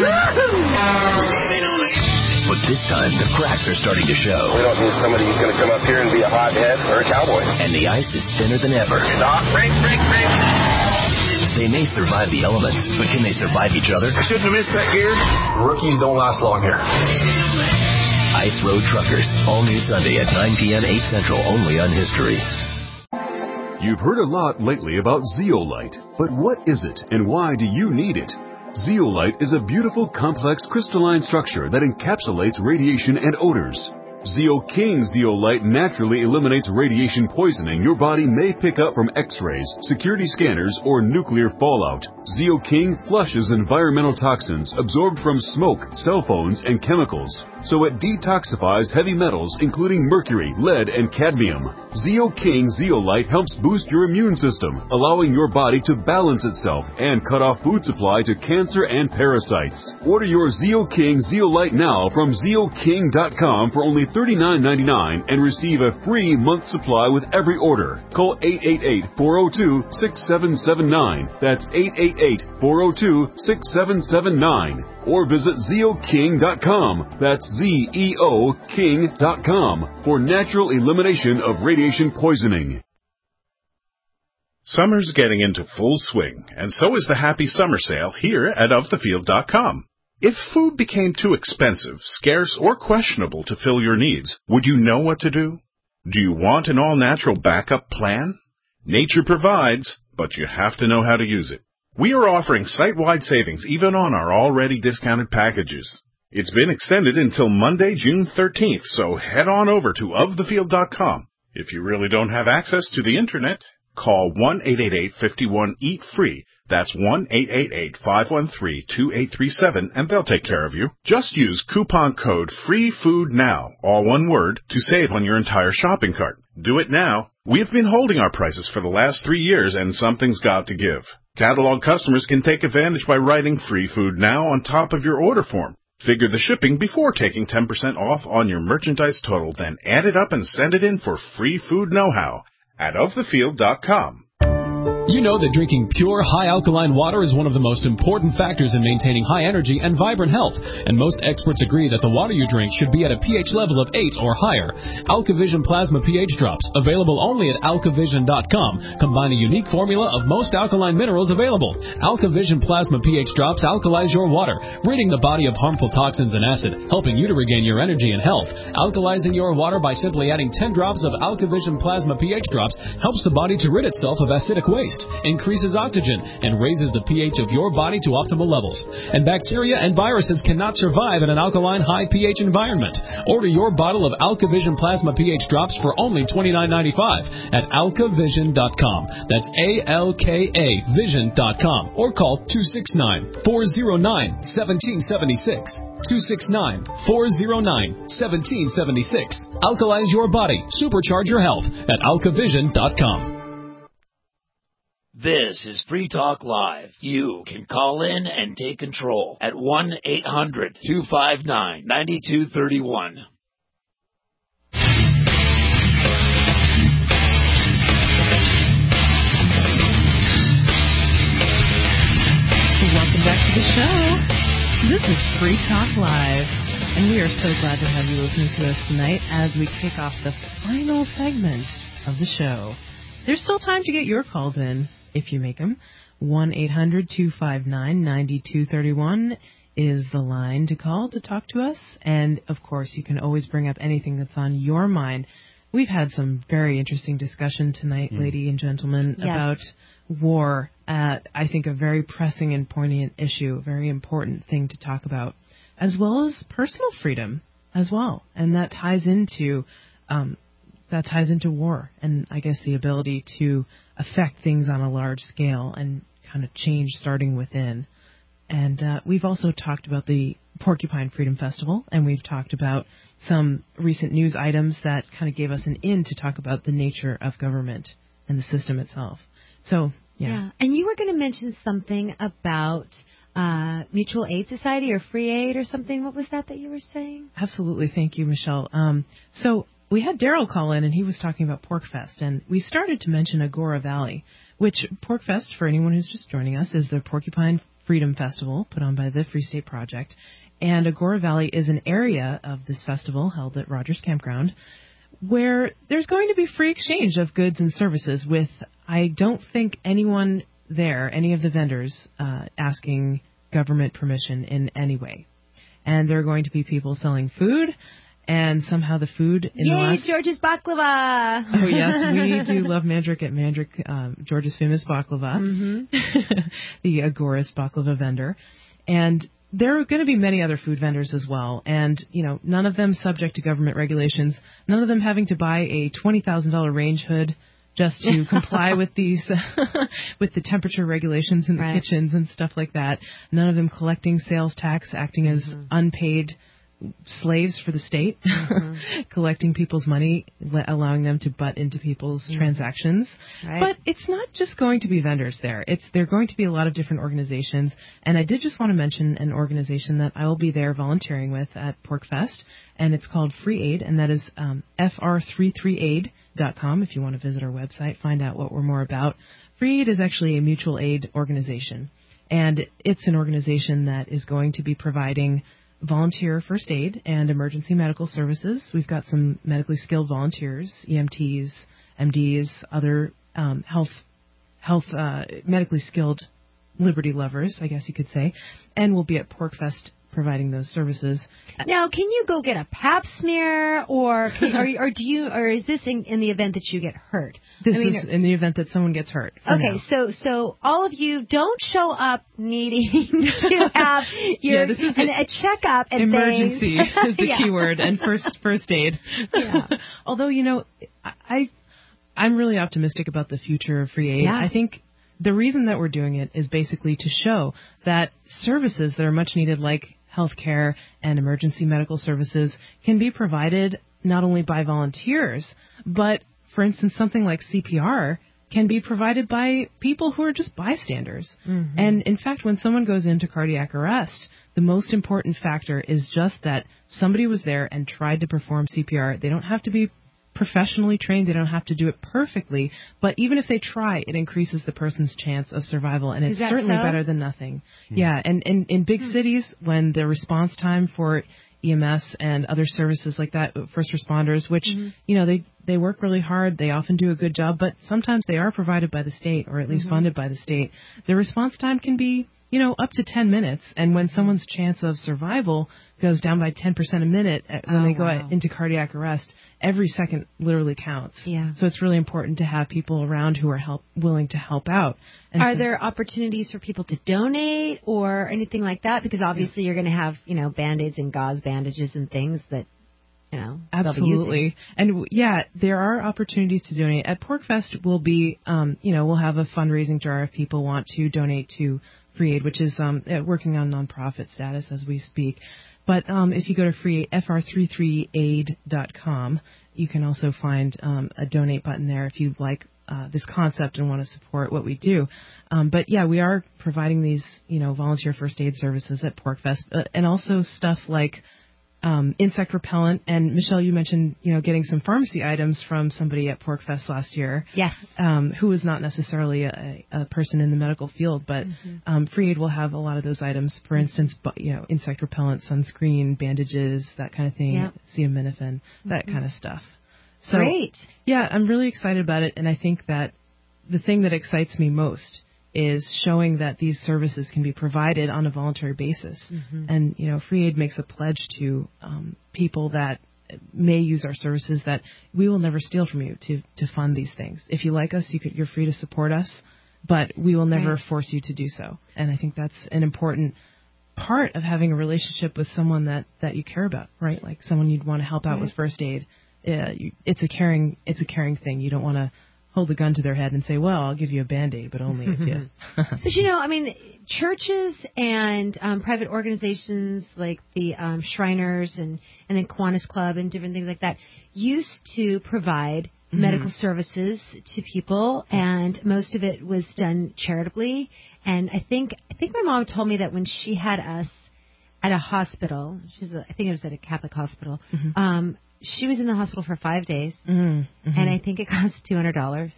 But this time, the cracks are starting to show. We don't need somebody who's going to come up here and be a hothead or a cowboy. And the ice is thinner than ever. Stop, break, break, break. They may survive the elements, but can they survive each other? I shouldn't have missed that gear. Rookies don't last long here. Ice Road Truckers, all new Sunday at nine p.m., eight Central, only on History. You've heard a lot lately about Zeolite, but what is it and why do you need it? Zeolite is a beautiful, complex crystalline structure that encapsulates radiation and odors. ZeoKing Zeolite naturally eliminates radiation poisoning your body may pick up from X-rays, security scanners, or nuclear fallout. ZeoKing flushes environmental toxins absorbed from smoke, cell phones, and chemicals, so it detoxifies heavy metals including mercury, lead, and cadmium. ZeoKing Zeolite helps boost your immune system, allowing your body to balance itself and cut off food supply to cancer and parasites. Order your ZeoKing Zeolite now from Zeo King dot com for only thirty-nine ninety-nine and receive a free month supply with every order. Call eight eight eight, four oh two, six seven seven nine. That's eight eight eight, four oh two, six seven seven nine. Or visit Zeo King dot com. That's Z E O King dot com for natural elimination of radiation poisoning. Summer's getting into full swing, and so is the Happy Summer Sale here at of the field dot com. If food became too expensive, scarce, or questionable to fill your needs, would you know what to do? Do you want an all-natural backup plan? Nature provides, but you have to know how to use it. We are offering site-wide savings even on our already discounted packages. It's been extended until Monday, June thirteenth, so head on over to of the field dot com. If you really don't have access to the Internet, call one eight eight eight, five one, eat free. That's one eight eight eight, five one three, two eight three seven, and they'll take care of you. Just use coupon code FREEFOODNOW, all one word, to save on your entire shopping cart. Do it now. We've been holding our prices for the last three years, and something's got to give. Catalog customers can take advantage by writing Free Food Now on top of your order form. Figure the shipping before taking ten percent off on your merchandise total, then add it up and send it in for free food know-how at of the field dot com. You know that drinking pure, high-alkaline water is one of the most important factors in maintaining high energy and vibrant health, and most experts agree that the water you drink should be at a pH level of eight or higher. AlkaVision Plasma pH Drops, available only at alkavision dot com, combine a unique formula of most alkaline minerals available. AlkaVision Plasma pH Drops alkalize your water, ridding the body of harmful toxins and acid, helping you to regain your energy and health. Alkalizing your water by simply adding ten drops of AlkaVision Plasma pH Drops helps the body to rid itself of acidic waste, increases oxygen, and raises the pH of your body to optimal levels. And bacteria and viruses cannot survive in an alkaline high pH environment. Order your bottle of AlkaVision Plasma pH Drops for only twenty-nine ninety-five at alkavision dot com. That's A L K A vision dot com. Or call two six nine, four zero nine, one seven seven six. two six nine, four zero nine, one seven seven six. Alkalize your body. Supercharge your health at alkavision dot com. This is Free Talk Live. You can call in and take control at one eight hundred, two five nine, nine two three one. Welcome back to the show. This is Free Talk Live, and we are so glad to have you listening to us tonight as we kick off the final segment of the show. There's still time to get your calls in. If you make them, one eight hundred, two five nine, nine two three one is the line to call to talk to us. And, of course, you can always bring up anything that's on your mind. We've had some very interesting discussion tonight, mm. ladies and gentlemen, yes. about war. Uh, I think a very pressing and poignant issue, a very important thing to talk about, as well as personal freedom as well. And that ties into... Um, That ties into war and, I guess, the ability to affect things on a large scale and kind of change starting within. And uh, we've also talked about the Porcupine Freedom Festival, and we've talked about some recent news items that kind of gave us an in to talk about the nature of government and the system itself. So, yeah. Yeah. And you were going to mention something about uh, Mutual Aid Society or Free Aid or something. What was that that you were saying? Absolutely. Thank you, Michelle. Um, so... We had Daryl call in, and he was talking about PorcFest, and we started to mention Agora Valley, which PorcFest, for anyone who's just joining us, is the Porcupine Freedom Festival put on by the Free State Project. And Agora Valley is an area of this festival held at Rogers Campground where there's going to be free exchange of goods and services with, I don't think anyone there, any of the vendors, uh, asking government permission in any way. And there are going to be people selling food. And somehow the food in Yay, the last... George's baklava! Oh, yes, we do love Mandrick at Mandrick, um, George's famous baklava, mm-hmm. the Agoras baklava vendor. And there are going to be many other food vendors as well. And, you know, none of them subject to government regulations, none of them having to buy a twenty thousand dollars range hood just to comply with these, with the temperature regulations in the right. kitchens and stuff like that. None of them collecting sales tax, acting as mm-hmm. unpaid slaves for the state, mm-hmm. collecting people's money, allowing them to butt into people's mm-hmm. transactions. Right. But it's not just going to be vendors there. It's there are going to be a lot of different organizations. And I did just want to mention an organization that I will be there volunteering with at PorcFest, and it's called Free Aid, and that is um, F R thirty-three aid dot com. If you want to visit our website, find out what we're more about. Free Aid is actually a mutual aid organization, and it's an organization that is going to be providing volunteer first aid and emergency medical services. We've got some medically skilled volunteers, E M Ts, M Ds, other um, health, health, uh, medically skilled liberty lovers, I guess you could say, and we'll be at PorcFest providing those services. Now, can you go get a pap smear, or can, or, or do you, or is this in, in the event that you get hurt? This I mean, is in the event that someone gets hurt. Okay, now. so so all of you don't show up needing to have your yeah, this is an, a checkup and emergency things. is the yeah. key word, and first first aid. Yeah. Although, you know, I I'm really optimistic about the future of free aid. Yeah. I think the reason that we're doing it is basically to show that services that are much needed, like healthcare and emergency medical services, can be provided not only by volunteers, but, for instance, something like C P R can be provided by people who are just bystanders. Mm-hmm. And, in fact, when someone goes into cardiac arrest, the most important factor is just that somebody was there and tried to perform C P R. They don't have to be professionally trained. They don't have to do it perfectly. But even if they try, it increases the person's chance of survival. And it's certainly so? better than nothing. Mm. Yeah. And, and in big mm. cities, when the response time for E M S and other services like that, first responders, which, mm-hmm. you know, they, they work really hard. They often do a good job, but sometimes they are provided by the state or at least mm-hmm. funded by the state. The response time can be, you know, up to ten minutes. And when someone's chance of survival goes down by ten percent a minute when oh, they go wow. into cardiac arrest, every second literally counts. Yeah. So it's really important to have people around who are help, willing to help out. And are so, there opportunities for people to donate or anything like that? Because obviously yeah. you're going to have, you know, Band-Aids and gauze bandages and things that, you know, absolutely. And yeah, there are opportunities to donate. At PorcFest, we'll be, um, you know, we'll have a fundraising jar if people want to donate to Free Aid, which is um, working on nonprofit status as we speak. But um, if you go to free f r thirty-three aid dot com, you can also find um, a donate button there if you like uh, this concept and want to support what we do. Um, but yeah, we are providing these, you know, volunteer first aid services at PorcFest, uh, and also stuff like um, insect repellent. And Michelle, you mentioned, you know, getting some pharmacy items from somebody at PorcFest last year. Yes. Um, who was not necessarily a, a person in the medical field, but mm-hmm. um, Free Aid will have a lot of those items. For instance, you know, insect repellent, sunscreen, bandages, that kind of thing, yep. acetaminophen, that mm-hmm. kind of stuff. So, great. Yeah, I'm really excited about it, and I think that the thing that excites me most is showing that these services can be provided on a voluntary basis. Mm-hmm. And, you know, Free Aid makes a pledge to um, people that may use our services that we will never steal from you to, to fund these things. If you like us, you could, you're free to support us, but we will never right. force you to do so. And I think that's an important part of having a relationship with someone that, that you care about, right? Like someone you'd want to help out right. with first aid. Uh, you, it's a caring, it's a caring thing. You don't want to hold a gun to their head and say, well, I'll give you a Band-Aid, but only if you... But, you know, I mean, churches and um, private organizations like the um, Shriners and, and then Kiwanis Club and different things like that used to provide mm-hmm. medical services to people, and most of it was done charitably. And I think I think my mom told me that when she had us at a hospital, she's a, I think it was at a Catholic hospital, mm-hmm. um, she was in the hospital for five days, mm-hmm. and I think it cost two hundred dollars.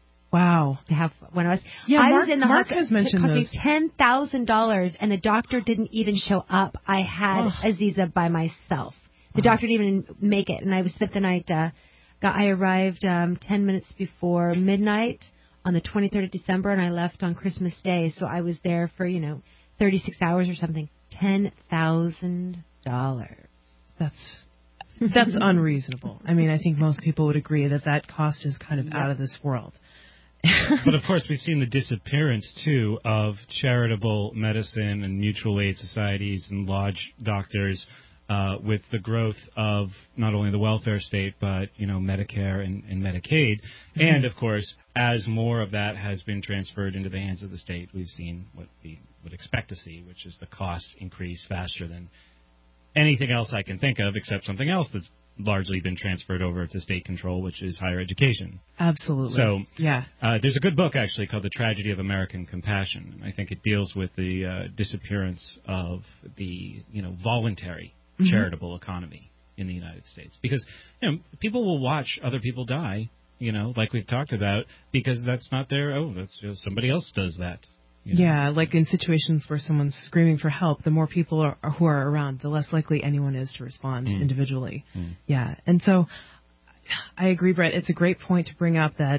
Wow! To have when I was, yeah, I Mark, was in the Mark hospital. Has mentioned it cost those. me ten thousand dollars, and the doctor didn't even show up. I had oh. Aziza by myself. The oh. doctor didn't even make it, and I was spent the night. Uh, got I arrived um, ten minutes before midnight on the twenty-third of December, and I left on Christmas Day. So I was there for you know thirty-six hours or something. Ten thousand dollars. That's. That's unreasonable. I mean, I think most people would agree that that cost is kind of yep. out of this world. But, of course, we've seen the disappearance, too, of charitable medicine and mutual aid societies and lodge doctors uh, with the growth of not only the welfare state, but, you know, Medicare and, and Medicaid. Mm-hmm. And, of course, as more of that has been transferred into the hands of the state, we've seen what we would expect to see, which is the cost increase faster than anything else I can think of, except something else that's largely been transferred over to state control, which is higher education. Absolutely. So, yeah. Uh, there's a good book, actually, called The Tragedy of American Compassion. I think it deals with the uh, disappearance of the, you know, voluntary mm-hmm. charitable economy in the United States. Because, you know, people will watch other people die, you know, like we've talked about, because that's not their, oh, that's just somebody else does that. You know? Yeah, like in situations where someone's screaming for help, the more people are, who are around, the less likely anyone is to respond mm. individually. Mm. Yeah, and so I agree, Brett. It's a great point to bring up that,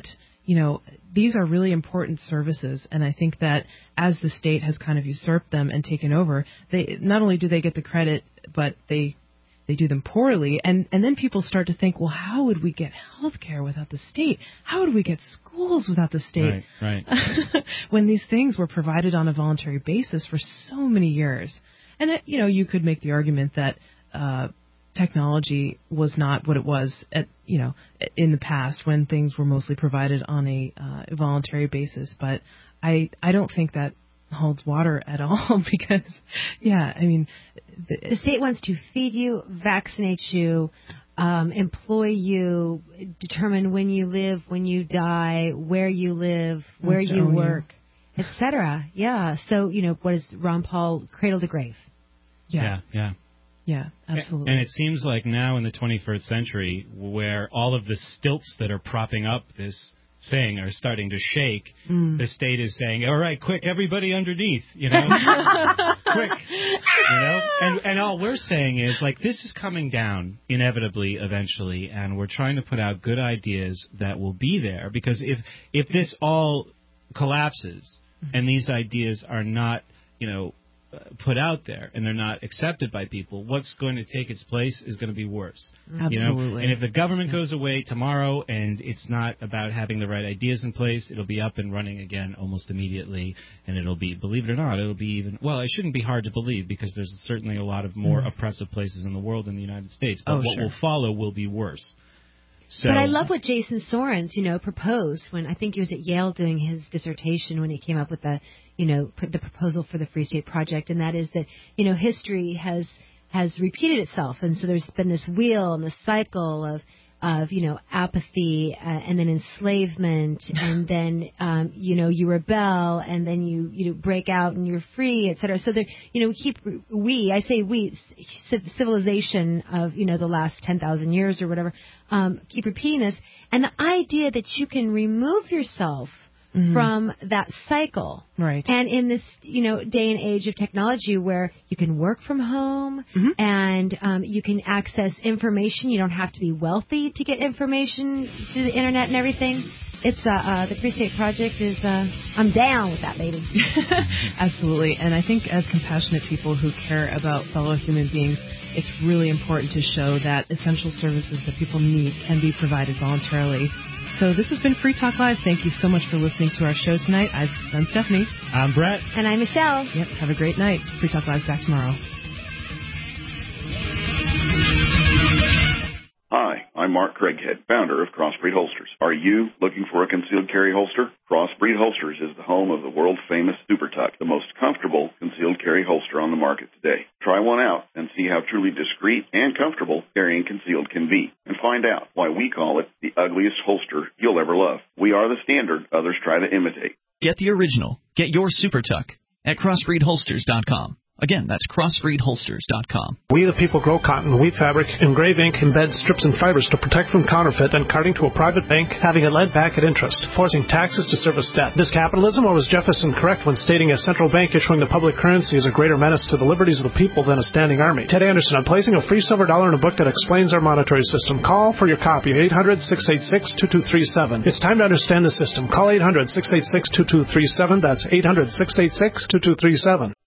you know, these are really important services, and I think that as the state has kind of usurped them and taken over, they not only do they get the credit, but they they do them poorly, and, and then people start to think, well, how would we get health care without the state? How would we get schools without the state? Right, right. When these things were provided on a voluntary basis for so many years. And, it, you know, you could make the argument that uh, technology was not what it was at, you know, in the past when things were mostly provided on a uh, voluntary basis. But I, I don't think that holds water at all because, yeah, I mean... The, the state wants to feed you, vaccinate you, um, employ you, determine when you live, when you die, where you live, where you work, et cetera. Yeah. So, you know, what is Ron Paul, cradle to grave? Yeah, yeah. Yeah, absolutely. And it seems like now in the twenty-first century, where all of the stilts that are propping up this thing are starting to shake, mm. the state is saying, all right, quick, everybody underneath, you know, quick, you know, and, and all we're saying is, like, this is coming down inevitably eventually, and we're trying to put out good ideas that will be there, because if, if this all collapses mm-hmm. and these ideas are not, you know, put out there and they're not accepted by people, what's going to take its place is going to be worse. Absolutely. You know? And if the government goes away tomorrow and it's not about having the right ideas in place, it'll be up and running again almost immediately, and it'll be, believe it or not, it'll be even, well, it shouldn't be hard to believe because there's certainly a lot of more mm. oppressive places in the world than the United States, but oh, what sure. will follow will be worse. So, but I love what Jason Sorens, you know, proposed when I think he was at Yale doing his dissertation when he came up with the, you know, pr- the proposal for the Free State Project, and that is that, you know, history has has repeated itself, and so there's been this wheel and this cycle of of you know apathy uh, and then enslavement, and then um, you know you rebel, and then you you know, break out and you're free, et cetera. So there, you know, we keep we I say we civilization of you know the last ten thousand years or whatever um, keep repeating this, and the idea that you can remove yourself Mm-hmm. from that cycle. Right. And in this, you know, day and age of technology where you can work from home mm-hmm. and um, you can access information, you don't have to be wealthy to get information through the internet and everything. It's uh, uh, the Free State Project is, uh, I'm down with that, lady. Absolutely. And I think as compassionate people who care about fellow human beings, it's really important to show that essential services that people need can be provided voluntarily. So this has been Free Talk Live. Thank you so much for listening to our show tonight. I've, I'm Stephanie. I'm Brett. And I'm Michelle. Yep. Have a great night. Free Talk Live's back tomorrow. Hi, I'm Mark Craighead, founder of Crossbreed Holsters. Are you looking for a concealed carry holster? Crossbreed Holsters is the home of the world-famous Super Tuck, the most comfortable concealed carry holster on the market today. Try one out and see how truly discreet and comfortable carrying concealed can be, and find out why we call it the ugliest holster you'll ever love. We are the standard others try to imitate. Get the original. Get your Super Tuck at crossbreed holsters dot com. Again, that's crossbreed holsters dot com. We the people grow cotton, weave fabric, engrave ink, embed strips and fibers to protect from counterfeit and carting to a private bank, having it led back at interest, forcing taxes to service debt. This capitalism, or was Jefferson correct when stating a central bank issuing the public currency is a greater menace to the liberties of the people than a standing army? Ted Anderson, I'm placing a free silver dollar in a book that explains our monetary system. Call for your copy, eight hundred, six eight six, two two three seven. It's time to understand the system. Call eight hundred, six eight six, two two three seven. That's eight hundred, six eight six, two two three seven.